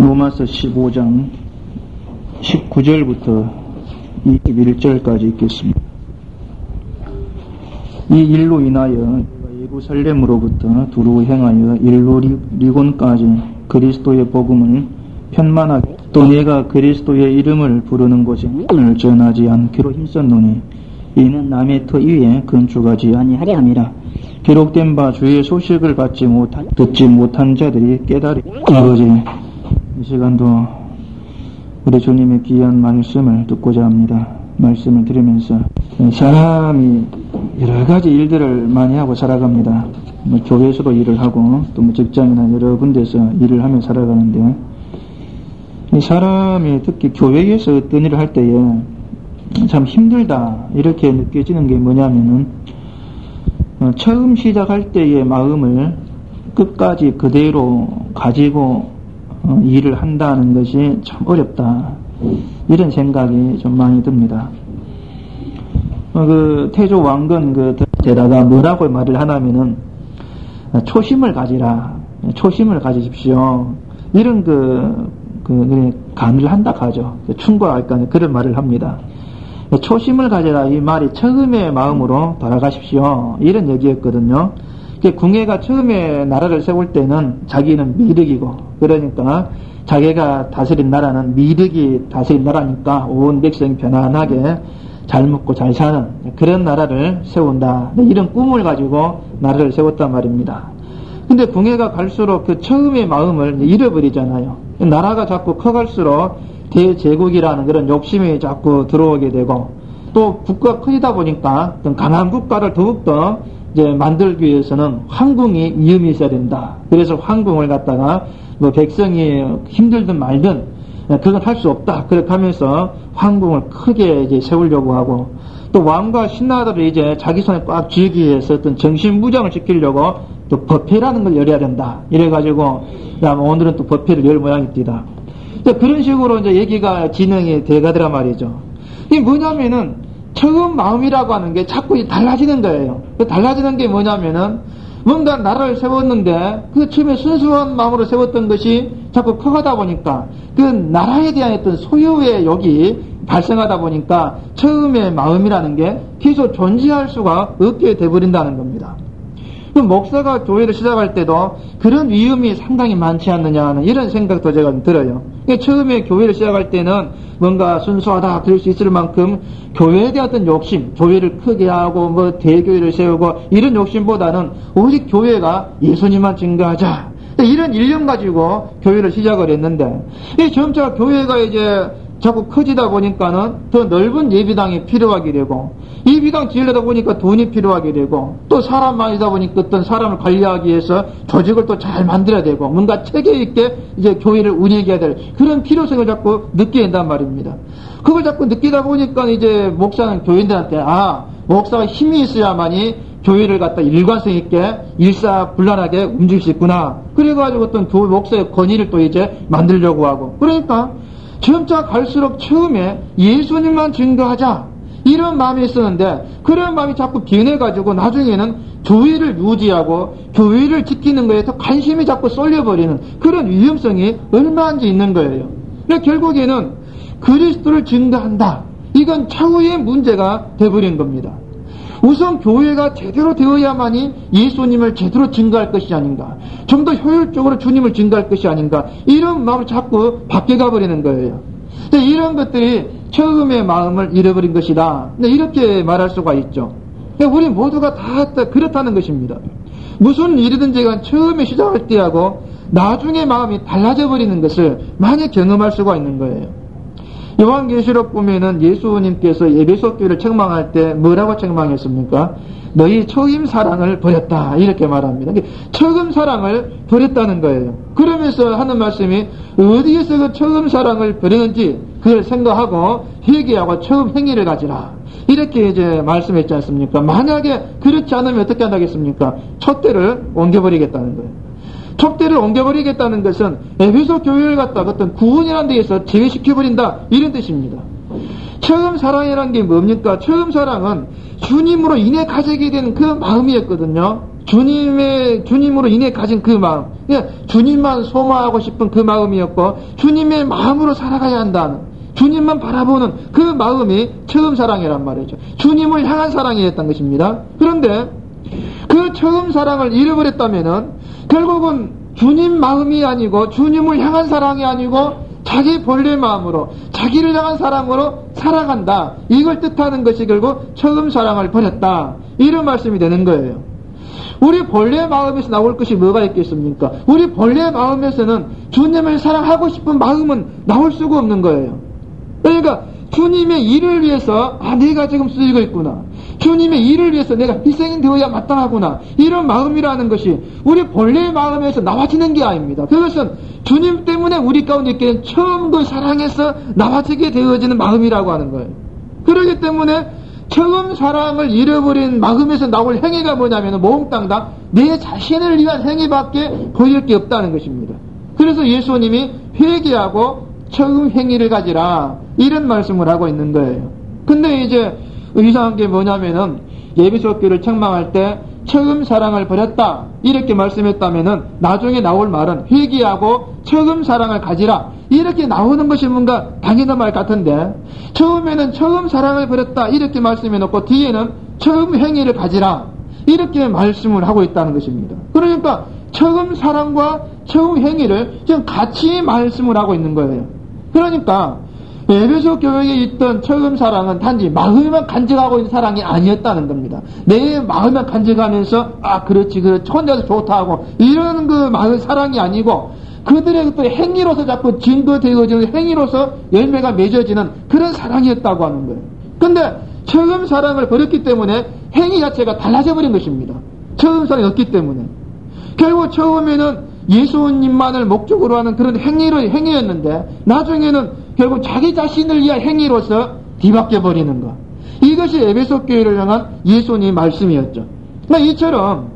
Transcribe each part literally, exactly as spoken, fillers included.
로마서 십오 장 십구 절부터 이십일 절까지 읽겠습니다. 이 일로 인하여 예루살렘으로부터 두루 행하여 일로리곤까지 그리스도의 복음을 편만하게 또 내가 그리스도의 이름을 부르는 곳에 을 전하지 않기로 힘썼노니 이는 남의 터 위에 건축하지 아니하려 함이라. 기록된 바 주의 소식을 받지 못한 듣지 못한 자들이 깨달으리. 아버지, 이 시간도 우리 주님의 귀한 말씀을 듣고자 합니다. 말씀을 들으면서 사람이 여러 가지 일들을 많이 하고 살아갑니다. 뭐 교회에서도 일을 하고 또 뭐 직장이나 여러 군데서 일을 하며 살아가는데, 이 사람이 특히 교회에서 어떤 일을 할 때에 참 힘들다 이렇게 느껴지는 게 뭐냐면은 처음 시작할 때의 마음을 끝까지 그대로 가지고 일을 한다는 것이 참 어렵다, 이런 생각이 좀 많이 듭니다. 그 태조 왕건 그 데다가 뭐라고 말을 하냐면은 초심을 가지라, 초심을 가지십시오, 이런 그, 그 간을 한다 하죠. 충고할까 그런 말을 합니다. 초심을 가져라, 이 말이 처음의 마음으로 돌아가십시오, 이런 얘기였거든요. 궁예가 처음에 나라를 세울 때는 자기는 미륵이고, 그러니까 자기가 다스린 나라는 미륵이 다스린 나라니까 온 백성이 편안하게 잘 먹고 잘 사는 그런 나라를 세운다, 이런 꿈을 가지고 나라를 세웠단 말입니다. 근데 궁예가 갈수록 그 처음의 마음을 잃어버리잖아요. 나라가 자꾸 커갈수록 대제국이라는 그런 욕심이 자꾸 들어오게 되고, 또 국가가 커지다 보니까 강한 국가를 더욱더 이제 만들기 위해서는 황궁이 위험이 있어야 된다. 그래서 황궁을 갖다가 뭐 백성이 힘들든 말든 그건 할 수 없다, 그렇게 하면서 황궁을 크게 이제 세우려고 하고, 또 왕과 신하들을 이제 자기 손에 꽉 쥐기 위해서 어떤 정신무장을 시키려고 또 법회라는 걸 열어야 된다, 이래가지고 야, 오늘은 또 법회를 열 모양입니다. 그런 식으로 이제 얘기가 진행이 돼가더라 말이죠. 이게 뭐냐면은 처음 마음이라고 하는 게 자꾸 달라지는 거예요. 달라지는 게 뭐냐면은 뭔가 나라를 세웠는데 그 처음에 순수한 마음으로 세웠던 것이 자꾸 커가다 보니까 그 나라에 대한 어떤 소유의 욕이 발생하다 보니까 처음에 마음이라는 게 계속 존재할 수가 없게 돼버린다는 겁니다. 그 목사가 교회를 시작할 때도 그런 위험이 상당히 많지 않느냐 하는 이런 생각도 제가 들어요. 처음에 교회를 시작할 때는 뭔가 순수하다 그럴 수 있을 만큼 교회에 대한 어떤 욕심, 교회를 크게 하고 뭐 대교회를 세우고 이런 욕심보다는 오직 교회가 예수님만 증거하자, 이런 일념 가지고 교회를 시작을 했는데, 이 점차 교회가 이제 자꾸 커지다 보니까는 더 넓은 예비당이 필요하게 되고, 예비당 지으려다 보니까 돈이 필요하게 되고, 또 사람 많이다 보니까 어떤 사람을 관리하기 위해서 조직을 또 잘 만들어야 되고, 뭔가 체계 있게 이제 교회를 운영해야 될 그런 필요성을 자꾸 느끼게 된단 말입니다. 그걸 자꾸 느끼다 보니까 이제 목사는 교인들한테 아, 목사가 힘이 있어야만이 교회를 갖다 일관성 있게 일사불란하게 움직일 수 있구나, 그래가지고 어떤 교 목사의 권위를 또 이제 만들려고 하고, 그러니까 점차 갈수록 처음에 예수님만 증거하자 이런 마음이 있었는데, 그런 마음이 자꾸 변해가지고 나중에는 교회를 유지하고 교회를 지키는 거에 더 관심이 자꾸 쏠려버리는 그런 위험성이 얼마인지 있는 거예요. 그러니까 결국에는 그리스도를 증거한다, 이건 차후의 문제가 돼버린 겁니다. 우선 교회가 제대로 되어야만이 예수님을 제대로 증거할 것이 아닌가, 좀 더 효율적으로 주님을 증거할 것이 아닌가, 이런 마음을 자꾸 바뀌어가 버리는 거예요. 이런 것들이 처음의 마음을 잃어버린 것이다, 이렇게 말할 수가 있죠. 우리 모두가 다 그렇다는 것입니다. 무슨 일이든지 간 처음에 시작할 때하고 나중에 마음이 달라져 버리는 것을 많이 경험할 수가 있는 거예요. 요한계시록 보면은 예수님께서 에베소 교회를 책망할 때 뭐라고 책망했습니까? 너희 처음 사랑을 버렸다, 이렇게 말합니다. 처음 사랑을 버렸다는 거예요. 그러면서 하는 말씀이 어디에서 그 처음 사랑을 버렸는지 그걸 생각하고 회개하고 처음 행위를 가지라, 이렇게 이제 말씀했지 않습니까? 만약에 그렇지 않으면 어떻게 한다겠습니까? 촛대를 옮겨버리겠다는 거예요. 촛대를 옮겨버리겠다는 것은 에베소 교회를 갖다가 어떤 구원이라는 데에서 제외시켜버린다, 이런 뜻입니다. 처음 사랑이라는 게 뭡니까? 처음 사랑은 주님으로 인해 가지게 된 그 마음이었거든요. 주님의, 주님으로 인해 가진 그 마음. 주님만 소망하고 싶은 그 마음이었고 주님의 마음으로 살아가야 한다는 주님만 바라보는 그 마음이 처음 사랑이란 말이죠. 주님을 향한 사랑이었던 것입니다. 그런데 그 처음 사랑을 잃어버렸다면은 결국은 주님 마음이 아니고 주님을 향한 사랑이 아니고 자기 본래 마음으로 자기를 향한 사랑으로 살아간다. 이걸 뜻하는 것이 결국 처음 사랑을 버렸다. 이런 말씀이 되는 거예요. 우리 본래 마음에서 나올 것이 뭐가 있겠습니까? 우리 본래 마음에서는 주님을 사랑하고 싶은 마음은 나올 수가 없는 거예요. 그러니까 주님의 일을 위해서 아 내가 지금 쓰이고 있구나. 주님의 일을 위해서 내가 희생이 되어야 마땅하구나. 이런 마음이라는 것이 우리 본래 마음에서 나와지는 게 아닙니다. 그것은 주님 때문에 우리 가운데 있기는 처음 그 사랑에서 나와지게 되어지는 마음이라고 하는 거예요. 그렇기 때문에 처음 사랑을 잃어버린 마음에서 나올 행위가 뭐냐면 몽땅다 내 자신을 위한 행위밖에 보일 게 없다는 것입니다. 그래서 예수님이 회개하고 처음 행위를 가지라 이런 말씀을 하고 있는 거예요. 근데 이제 이상한 게 뭐냐면은 예비소 교회를 책망할 때 처음 사랑을 버렸다 이렇게 말씀했다면은 나중에 나올 말은 회개하고 처음 사랑을 가지라 이렇게 나오는 것이 뭔가 당연한 말 같은데 처음에는 처음 사랑을 버렸다 이렇게 말씀해놓고 뒤에는 처음 행위를 가지라 이렇게 말씀을 하고 있다는 것입니다. 그러니까 처음 사랑과 처음 행위를 지금 같이 말씀을 하고 있는 거예요. 그러니까 에베소 교회에 있던 처음 사랑은 단지 마음만 간직하고 있는 사랑이 아니었다는 겁니다. 내 마음만 간직하면서 아 그렇지 그렇지 혼자서 좋다 하고 이런 그 마음 사랑이 아니고 그들의 또 행위로서 자꾸 증거되어지는 행위로서 열매가 맺어지는 그런 사랑이었다고 하는 거예요. 근데 처음 사랑을 버렸기 때문에 행위 자체가 달라져 버린 것입니다. 처음 사랑이 없기 때문에 결국 처음에는 예수님만을 목적으로 하는 그런 행위로 행위였는데 나중에는 결국 자기 자신을 위한 행위로서 뒤바뀌어 버리는 것. 이것이 에베소 교회를 향한 예수님의 말씀이었죠. 그러니까 이처럼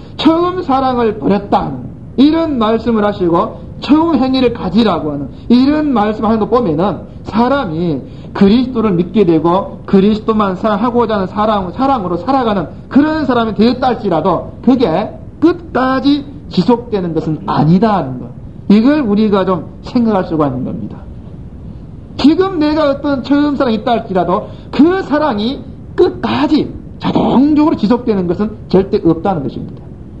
처음 사랑을 버렸다 이런 말씀을 하시고 처음 행위를 가지라고 하는 이런 말씀하는 거 보면은 사람이 그리스도를 믿게 되고 그리스도만 사랑하고자 하는 사랑, 사랑으로 살아가는 그런 사람이 되었다 할지라도 그게 끝까지 지속되는 것은 아니다 하는 것. 이걸 우리가 좀 생각할 수가 있는 겁니다. 지금 내가 어떤 처음 사랑이 있다 할지라도 그 사랑이 끝까지 자동적으로 지속되는 것은 절대 없다는 것입니다.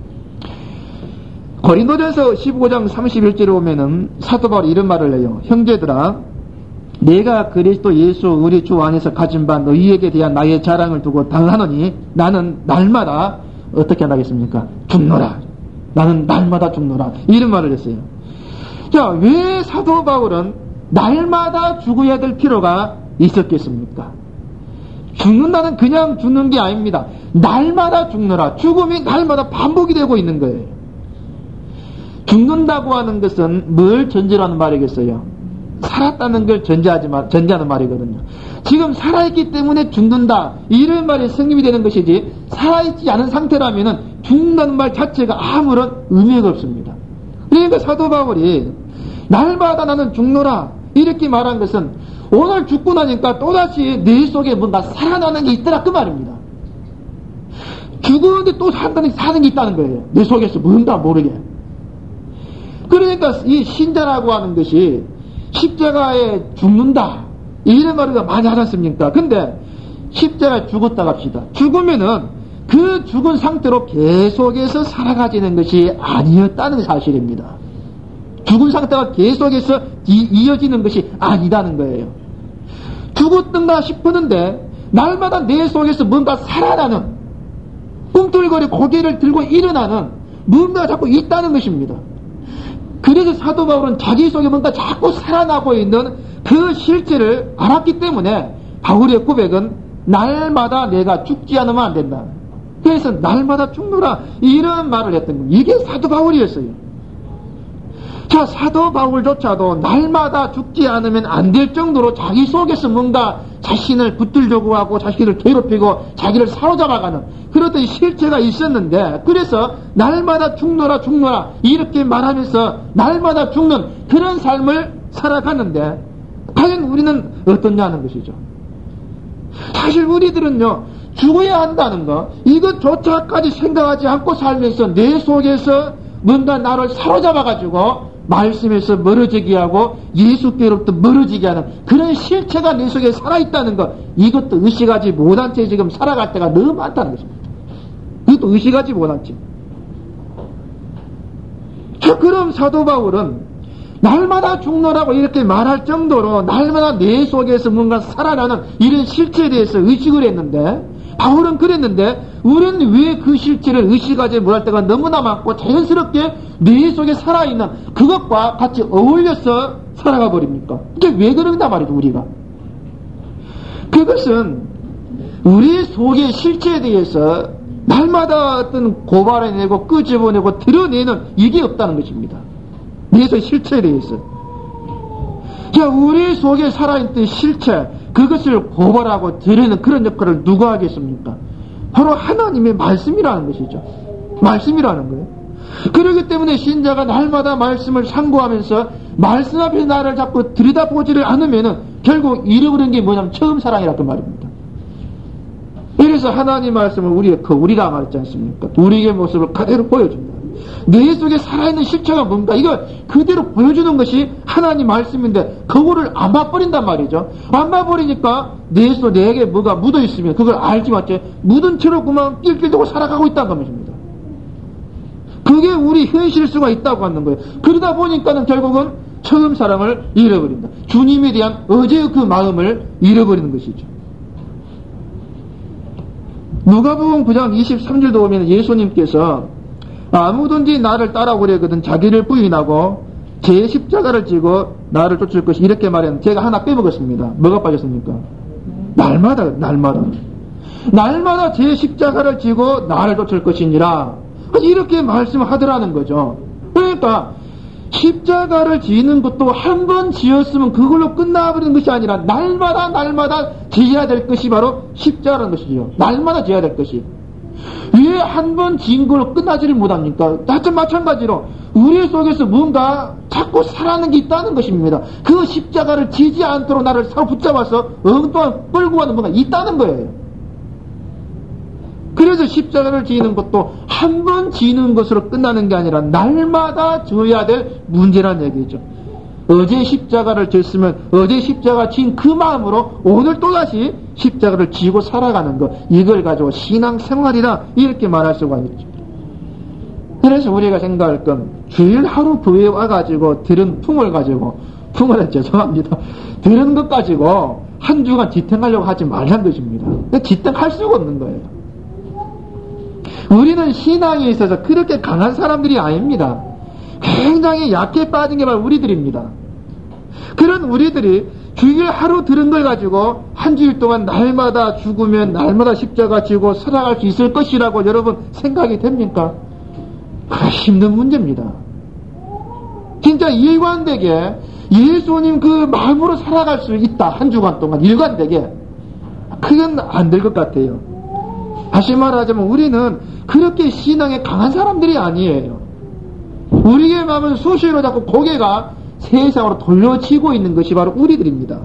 고린도전서 십오 장 삼십일 절에 보면은 사도 바울이 이런 말을 해요. 형제들아 내가 그리스도 예수 우리 주 안에서 가진 바 너희에게 대한 나의 자랑을 두고 당하노니 나는 날마다 어떻게 한다겠습니까? 죽노라. 나는 날마다 죽노라. 이런 말을 했어요. 자, 왜 사도 바울은 날마다 죽어야 될 필요가 있었겠습니까? 죽는다는 그냥 죽는 게 아닙니다. 날마다 죽노라. 죽음이 날마다 반복이 되고 있는 거예요. 죽는다고 하는 것은 뭘 전제라는 말이겠어요? 살았다는 걸 전제하지 마, 전제하는 말이거든요. 지금 살아있기 때문에 죽는다. 이런 말이 성립이 되는 것이지, 살아있지 않은 상태라면은 죽는다는 말 자체가 아무런 의미가 없습니다. 그러니까 사도 바울이 날마다 나는 죽노라. 이렇게 말한 것은 오늘 죽고 나니까 또다시 내 속에 뭔가 살아나는 게 있더라. 그 말입니다. 죽었는데 또 산다는, 사는 게 있다는 거예요. 내 속에서 뭔가 모르게. 그러니까 이 신자라고 하는 것이 십자가에 죽는다. 이런 말을 많이 하지 않습니까? 근데 십자가에 죽었다 갑시다. 죽으면은 그 죽은 상태로 계속해서 살아가지는 것이 아니었다는 사실입니다. 죽은 상태가 계속해서 이, 이어지는 것이 아니다는 거예요. 죽었던가 싶었는데 날마다 내 속에서 뭔가 살아나는 꿈틀거리 고개를 들고 일어나는 뭔가 자꾸 있다는 것입니다. 그래서 사도 바울은 자기 속에 뭔가 자꾸 살아나고 있는 그 실체를 알았기 때문에 바울의 고백은 날마다 내가 죽지 않으면 안 된다. 그래서 날마다 죽노라 이런 말을 했던 겁니다. 이게 사도 바울이었어요. 자, 사도 바울조차도 날마다 죽지 않으면 안 될 정도로 자기 속에서 뭔가 자신을 붙들려고 하고 자신을 괴롭히고 자기를 사로잡아가는 그런 실체가 있었는데 그래서 날마다 죽노라 죽노라 이렇게 말하면서 날마다 죽는 그런 삶을 살아가는데 과연 우리는 어떻냐는 것이죠. 사실 우리들은요 죽어야 한다는 거 이것조차까지 생각하지 않고 살면서 내 속에서 뭔가 나를 사로잡아가지고 말씀에서 멀어지게 하고 예수께로부터 멀어지게 하는 그런 실체가 내 속에 살아있다는 것, 이것도 의식하지 못한 채 지금 살아갈 때가 너무 많다는 것입니다. 이것도 의식하지 못한 채. 자, 그럼 사도 바울은 날마다 죽노라고 이렇게 말할 정도로 날마다 내 속에서 뭔가 살아나는 이런 실체에 대해서 의식을 했는데, 바울은 그랬는데 우리는 왜 그 실체를 의식하지 못할 때가 너무나 많고 자연스럽게 내 속에 살아있는 그것과 같이 어울려서 살아가 버립니까? 이게 왜 그런다 말이죠, 우리가. 그것은 우리 속의 실체에 대해서 날마다 어떤 고발해내고 끄집어내고 드러내는 이게 없다는 것입니다. 내 속의 실체에 대해서. 자, 우리 속에 살아있던 실체, 그것을 고발하고 드러내는 그런 역할을 누가 하겠습니까? 바로 하나님의 말씀이라는 것이죠. 말씀이라는 거예요. 그렇기 때문에 신자가 날마다 말씀을 상고하면서 말씀 앞에 나를 자꾸 들여다보지를 않으면은 결국 잃어버린 게 뭐냐면 처음 사랑이라 그 말입니다. 그래서 하나님 말씀을 우리의 거울이라 말했지 않습니까? 우리의 모습을 그대로 보여준다. 내 속에 살아있는 실체가 뭔가 이걸 그대로 보여주는 것이 하나님 말씀인데 거울을 안 봐버린단 말이죠. 안 봐버리니까 내 속 내게 뭐가 묻어있으면 그걸 알지 못해 묻은 채로 그만 낄낄대고 살아가고 있다는 것입니다. 그게 우리 현실일 수가 있다고 하는 거예요. 그러다 보니까는 결국은 처음 사랑을 잃어버린다. 주님에 대한 어제의 그 마음을 잃어버리는 것이죠. 누가복음 구 장 이십삼 절도 보면 예수님께서 아무든지 나를 따라오려거든 자기를 부인하고 제 십자가를 지고 나를 쫓을 것이 이렇게 말했는데 제가 하나 빼먹었습니다. 뭐가 빠졌습니까? 날마다 날마다 날마다 제 십자가를 지고 나를 쫓을 것이니라 이렇게 말씀하더라는 거죠. 그러니까 십자가를 지는 것도 한 번 지었으면 그걸로 끝나버리는 것이 아니라 날마다 날마다 지어야 될 것이 바로 십자가라는 것이죠. 날마다 지어야 될 것이. 왜 한 번 지은 걸로 끝나지를 못합니까? 하여튼 마찬가지로 우리 속에서 뭔가 자꾸 살아나는 게 있다는 것입니다. 그 십자가를 지지 않도록 나를 사로 붙잡아서 엉뚱한 끌고 가는 뭔가 있다는 거예요. 그래서 십자가를 지는 것도 한 번 지는 것으로 끝나는 게 아니라 날마다 져야 될 문제란 얘기죠. 어제 십자가를 졌으면 어제 십자가 진 그 마음으로 오늘 또다시 십자가를 지고 살아가는 것, 이걸 가지고 신앙생활이다 이렇게 말할 수가 있죠. 그래서 우리가 생각할 건 주일 하루 교회에 와가지고 들은 풍을 가지고 풍을 죄송합니다. 들은 것 가지고 한 주간 지탱하려고 하지 말란 것입니다. 지탱할 수가 없는 거예요. 우리는 신앙에 있어서 그렇게 강한 사람들이 아닙니다. 굉장히 약해 빠진 게 바로 우리들입니다. 그런 우리들이 주일 하루 들은 걸 가지고 한 주일 동안 날마다 죽으면 날마다 십자가 지고 살아갈 수 있을 것이라고 여러분 생각이 됩니까? 아, 힘든 문제입니다. 진짜 일관되게 예수님 그 마음으로 살아갈 수 있다. 한 주간 동안 일관되게. 그건 안 될 것 같아요. 다시 말하자면 우리는 그렇게 신앙에 강한 사람들이 아니에요. 우리의 마음은 수시로 자꾸 고개가 세상으로 돌려치고 있는 것이 바로 우리들입니다.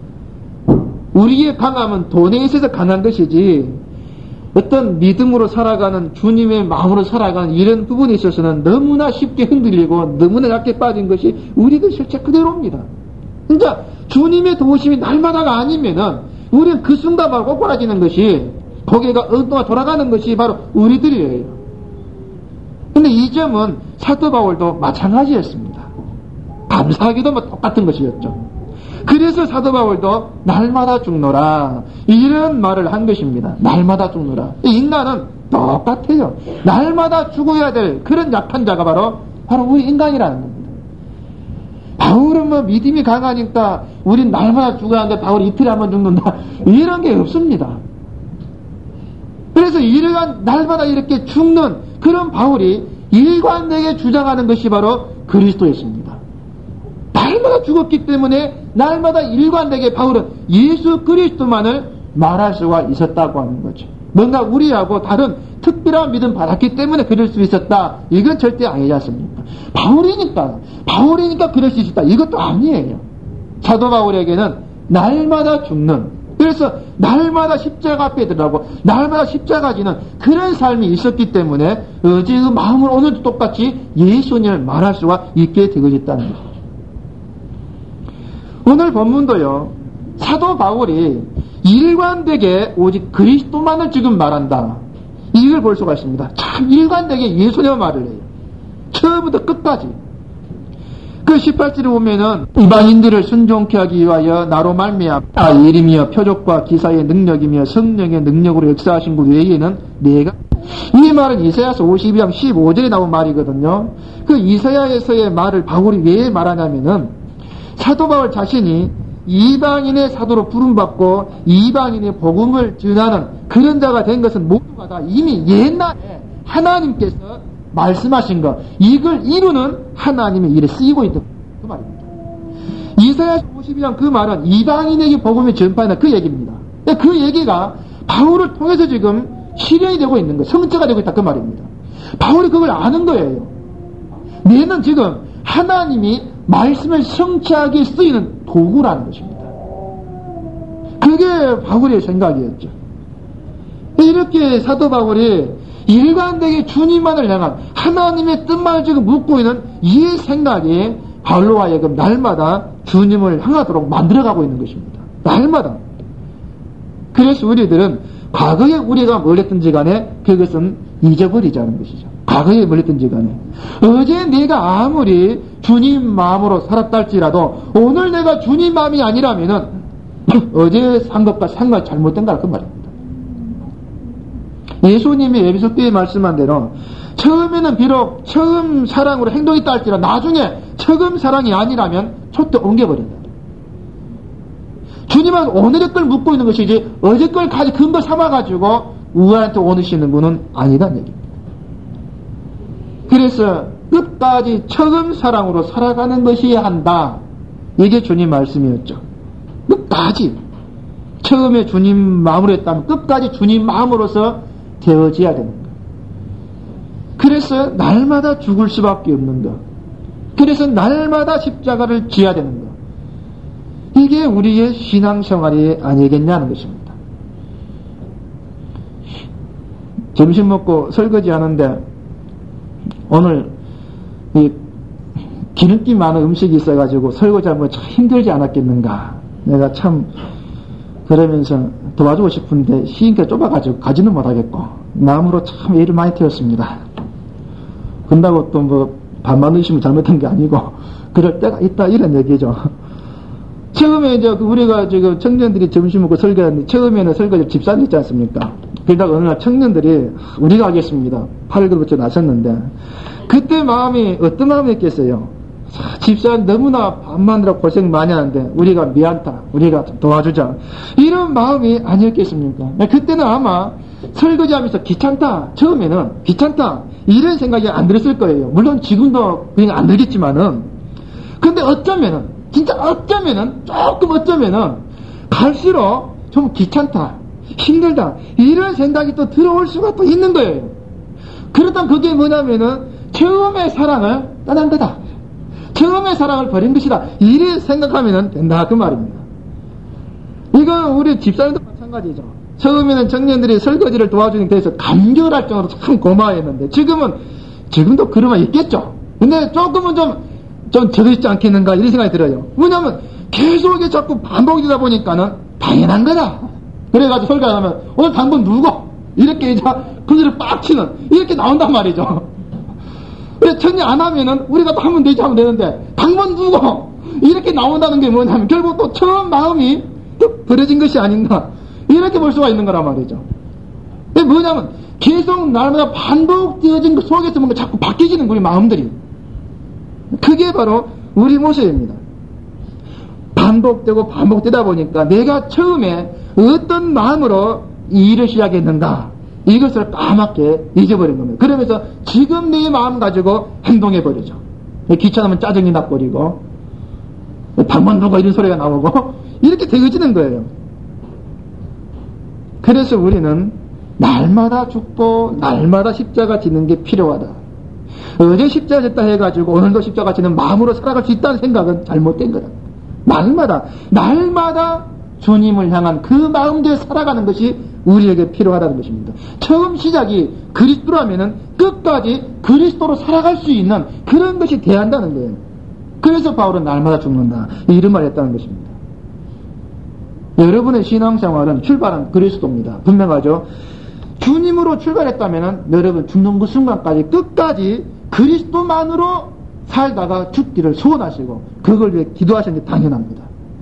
우리의 강함은 돈에 있어서 강한 것이지 어떤 믿음으로 살아가는 주님의 마음으로 살아가는 이런 부분에 있어서는 너무나 쉽게 흔들리고 너무나 약게 빠진 것이 우리들 실체 그대로입니다. 진짜 주님의 도우심이 날마다가 아니면은 우리는 그 순간 바로 꼬꾸라지는 것이 고개가 엉뚱하 돌아가는 것이 바로 우리들이에요. 근데 이 점은 사도 바울도 마찬가지였습니다. 감사하기도 뭐 똑같은 것이었죠. 그래서 사도 바울도 날마다 죽노라 이런 말을 한 것입니다. 날마다 죽노라. 인간은 똑같아요. 날마다 죽어야 될 그런 약한 자가 바로 바로 우리 인간이라는 겁니다. 바울은 뭐 믿음이 강하니까 우린 날마다 죽어야 하는데 바울이 이틀에 한 번 죽는다 이런 게 없습니다. 그래서 이러한 날마다 이렇게 죽는 그런 바울이 일관되게 주장하는 것이 바로 그리스도였습니다. 날마다 죽었기 때문에 날마다 일관되게 바울은 예수 그리스도만을 말할 수가 있었다고 하는 거죠. 뭔가 우리하고 다른 특별한 믿음 받았기 때문에 그럴 수 있었다. 이건 절대 아니지 않습니까? 바울이니까 바울이니까 그럴 수 있었다. 이것도 아니에요. 사도 바울에게는 날마다 죽는 그래서 날마다 십자가 앞에 들어가고 날마다 십자가 지는 그런 삶이 있었기 때문에 어제의 마음을 오늘도 똑같이 예수님을 말할 수가 있게 되어졌다는 거죠. 오늘 본문도요, 사도 바울이 일관되게 오직 그리스도만을 지금 말한다, 이걸 볼 수가 있습니다. 참 일관되게 예수님을 말을 해요. 처음부터 끝까지. 그 십팔 절에 보면은 이방인들을 순종케 하기 위하여 나로 말미암아 일이며 표적과 기사의 능력이며 성령의 능력으로 역사하신 것 외에는 내가, 이 말은 이사야서 오십이 장 십오 절에 나온 말이거든요. 그 이사야에서의 말을 바울이 왜 말하냐면은 사도 바울 자신이 이방인의 사도로 부름받고 이방인의 복음을 전하는 그런 자가 된 것은 모두가 다 이미 옛날에 하나님께서 말씀하신 것, 이걸 이루는 하나님의 일에 쓰이고 있던 그 말입니다. 이사야 오십이 장 그 말은 이방인에게 복음을 전파하는 그 얘기입니다. 그 얘기가 바울을 통해서 지금 실현이 되고 있는 거, 성취가 되고 있다 그 말입니다. 바울이 그걸 아는 거예요. 내는 지금 하나님이 말씀을 성취하게 쓰이는 도구라는 것입니다. 그게 바울의 생각이었죠. 이렇게 사도 바울이 일관되게 주님만을 향한 하나님의 뜻만을 지금 묻고 있는 이 생각이 바울로 하여금 날마다 주님을 향하도록 만들어가고 있는 것입니다. 날마다. 그래서 우리들은 과거에 우리가 뭘 했든지 간에 그것은 잊어버리자는 것이죠. 과거에 뭘 했든지 간에. 어제 내가 아무리 주님 마음으로 살았다 할지라도 오늘 내가 주님 마음이 아니라면은 어제 산 것과 상관 잘못된다 그 말입니다. 예수님이 에베소서에 말씀한 대로 처음에는 비록 처음 사랑으로 행동했다 할지라도 나중에 처음 사랑이 아니라면 촛대 옮겨버린다. 주님은 오늘의 걸 묻고 있는 것이지 어제 걸 가지 근거 삼아가지고 우리한테 원하시는 분은 아니다는 얘기입니다. 그래서 끝까지 처음 사랑으로 살아가는 것이어야 한다. 이게 주님 말씀이었죠. 끝까지 처음에 주님 마음으로 했다면 끝까지 주님 마음으로서 되어져야 되는 것. 그래서 날마다 죽을 수밖에 없는 것. 그래서 날마다 십자가를 지어야 되는 것. 이게 우리의 신앙생활이 아니겠냐는 것입니다. 점심 먹고 설거지 하는데 오늘 이 기름기 많은 음식이 있어가지고 설거지하면 참 힘들지 않았겠는가. 내가 참 그러면서 도와주고 싶은데 시인께 좁아가지고 가지는 못하겠고 마음으로 참 애를 많이 태웠습니다. 근다고 또 뭐 반만 의심을 잘못한 게 아니고 그럴 때가 있다 이런 얘기죠. 처음에 이제 우리가 지금 청년들이 점심 먹고 설거지하는데 처음에는 설거지 집사님 있지 않습니까? 그러다가 어느 날 청년들이 우리가 하겠습니다. 팔 글부터 나섰는데 그때 마음이 어떤 마음이었겠어요? 집사님 너무나 밥 만들어 고생 많이 하는데 우리가 미안하다, 우리가 도와주자 이런 마음이 아니었겠습니까? 그때는 아마 설거지하면서 귀찮다, 처음에는 귀찮다 이런 생각이 안 들었을 거예요. 물론 지금도 그냥 안 들겠지만은 근데 어쩌면은 진짜 어쩌면은 조금 어쩌면은 갈수록 좀 귀찮다, 힘들다 이런 생각이 또 들어올 수가 또 있는 거예요. 그렇다면 그게 뭐냐면은 처음의 사랑을 떠난 거다, 처음의 사랑을 버린 것이다 이래 생각하면 된다 그 말입니다. 이건 우리 집사님도 마찬가지죠. 처음에는 청년들이 설거지를 도와주는 데서 감격할 정도로 참 고마워했는데 지금은 지금도 그러면 있겠죠. 근데 조금은 좀 좀 저도 있지 않겠는가 이런 생각이 들어요. 왜냐하면 계속 이게 자꾸 반복이 되다 보니까는 당연한 거다. 그래가지고 설거지하면 오늘 당분 누구 이렇게 이제 그들을 빡치는 이렇게 나온단 말이죠. 근데 전혀 안 하면은 우리가 또 하면 되지 하면 되는데 당분 누구 이렇게 나온다는 게 뭐냐면 결국 또 처음 마음이 또 버려진 것이 아닌가 이렇게 볼 수가 있는 거란 말이죠. 그게 뭐냐면 계속 날마다 반복되어진 그 속에서 뭔가 자꾸 바뀌어지는 우리 마음들이, 그게 바로 우리 모습입니다. 반복되고 반복되다 보니까 내가 처음에 어떤 마음으로 이 일을 시작했는가 이것을 까맣게 잊어버린 겁니다. 그러면서 지금 내 마음 가지고 행동해버리죠. 귀찮으면 짜증이 나버리고 방만 누가 이런 소리가 나오고 이렇게 되어지는 거예요. 그래서 우리는 날마다 죽고 날마다 십자가 지는 게 필요하다. 어제 십자가 졌다 해가지고 오늘도 십자가 지는 마음으로 살아갈 수 있다는 생각은 잘못된 거다. 날마다 날마다 주님을 향한 그 마음대로 살아가는 것이 우리에게 필요하다는 것입니다. 처음 시작이 그리스도라면은 끝까지 그리스도로 살아갈 수 있는 그런 것이 돼야 한다는 거예요. 그래서 바울은 날마다 죽는다 이런 말을 했다는 것입니다. 여러분의 신앙생활은 출발은 그리스도입니다. 분명하죠. 주님으로 출발했다면은 여러분 죽는 그 순간까지 끝까지 그리스도만으로 살다가 죽기를 소원하시고 그걸 위해 기도하시는 게 당연합니다.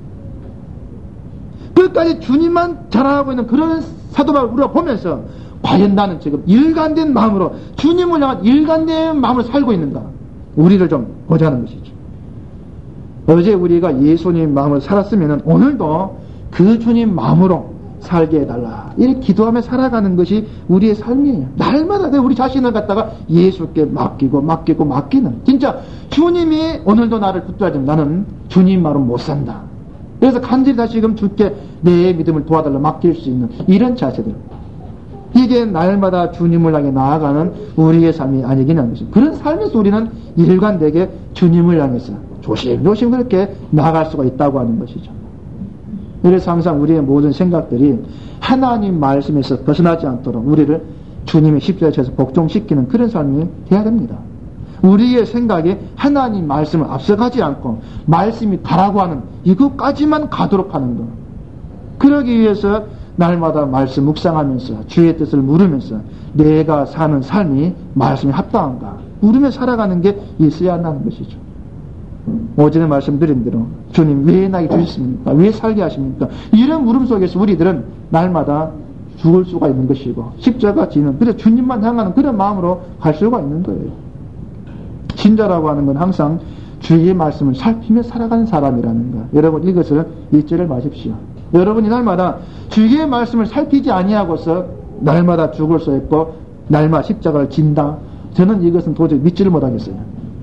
끝까지 주님만 자랑하고 있는 그런 사도바울을 우리가 보면서 과연 나는 지금 일관된 마음으로 주님을 향한 일관된 마음으로 살고 있는가 우리를 좀 보자는 것이죠. 어제 우리가 예수님 마음으로 살았으면 오늘도 그 주님 마음으로 살게 해달라 이렇게 기도하며 살아가는 것이 우리의 삶이에요. 날마다 우리 자신을 갖다가 예수께 맡기고 맡기고 맡기는 진짜 주님이 오늘도 나를 붙들어주면 나는 주님 말로 못 산다. 그래서 간절히 다시금 주께 내 믿음을 도와달라 맡길 수 있는 이런 자세들 이게 날마다 주님을 향해 나아가는 우리의 삶이 아니긴 한 것입니다. 그런 삶에서 우리는 일관되게 주님을 향해서 조심조심 그렇게 나아갈 수가 있다고 하는 것이죠. 그래서 항상 우리의 모든 생각들이 하나님 말씀에서 벗어나지 않도록 우리를 주님의 십자가에서 복종시키는 그런 삶이 돼야 됩니다. 우리의 생각에 하나님 말씀을 앞서가지 않고 말씀이 가라고 하는 이것까지만 가도록 하는 것. 그러기 위해서 날마다 말씀 묵상하면서 주의 뜻을 물으면서 내가 사는 삶이 말씀에 합당한가 물으며 살아가는 게 있어야 한다는 것이죠. 어제는 말씀드린 대로 주님 왜 나에게 주셨습니까? 왜 살게 하십니까? 이런 물음 속에서 우리들은 날마다 죽을 수가 있는 것이고 십자가 지는 그래서 주님만 향하는 그런 마음으로 갈 수가 있는 거예요. 신자라고 하는 건 항상 주의 말씀을 살피며 살아가는 사람이라는 거. 여러분 이것을 잊지를 마십시오. 여러분이 날마다 주의 말씀을 살피지 아니하고서 날마다 죽을 수 있고 날마다 십자가를 진다. 저는 이것은 도저히 믿지를 못하겠어요.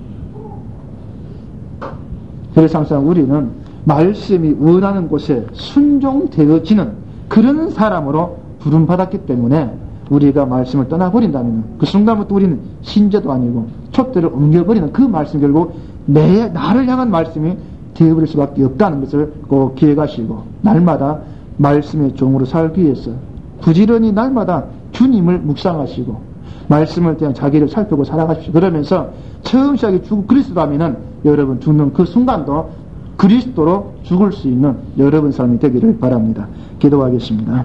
그래서 항상 우리는 말씀이 원하는 곳에 순종되어지는 그런 사람으로 부름받았기 때문에 우리가 말씀을 떠나버린다면 그 순간부터 우리는 신자도 아니고 촛대를 옮겨버리는 그 말씀 결국 내, 나를 향한 말씀이 되어버릴 수밖에 없다는 것을 꼭 기억하시고 날마다 말씀의 종으로 살기 위해서 부지런히 날마다 주님을 묵상하시고 말씀을 대한 자기를 살피고 살아가십시오. 그러면서 처음 시작이 죽 그리스도라면은 여러분 죽는 그 순간도 그리스도로 죽을 수 있는 여러분 삶이 되기를 바랍니다. 기도하겠습니다.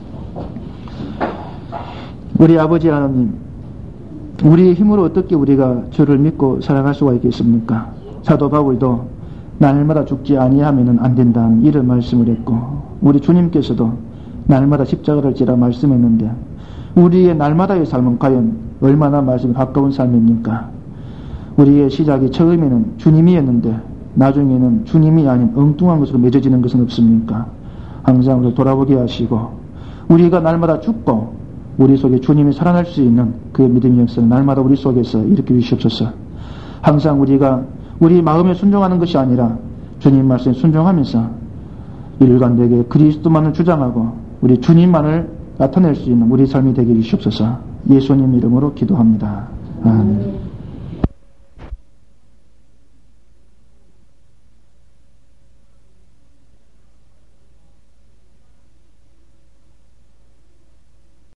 우리 아버지 하나님, 우리의 힘으로 어떻게 우리가 주를 믿고 살아갈 수가 있겠습니까? 사도 바울도 날마다 죽지 아니하면은 안 된다는 이런 말씀을 했고 우리 주님께서도 날마다 십자가를 지라 말씀했는데 우리의 날마다의 삶은 과연 얼마나 말씀에 가까운 삶입니까? 우리의 시작이 처음에는 주님이었는데 나중에는 주님이 아닌 엉뚱한 것으로 맺어지는 것은 없습니까? 항상 우리를 돌아보게 하시고 우리가 날마다 죽고 우리 속에 주님이 살아날 수 있는 그 믿음의 역사를 날마다 우리 속에서 일으켜 주시옵소서. 항상 우리가 우리 마음에 순종하는 것이 아니라 주님 말씀에 순종하면서 일관되게 그리스도만을 주장하고 우리 주님만을 나타낼 수 있는 우리 삶이 되게 주시옵소서. 예수님 이름으로 기도합니다. 아멘.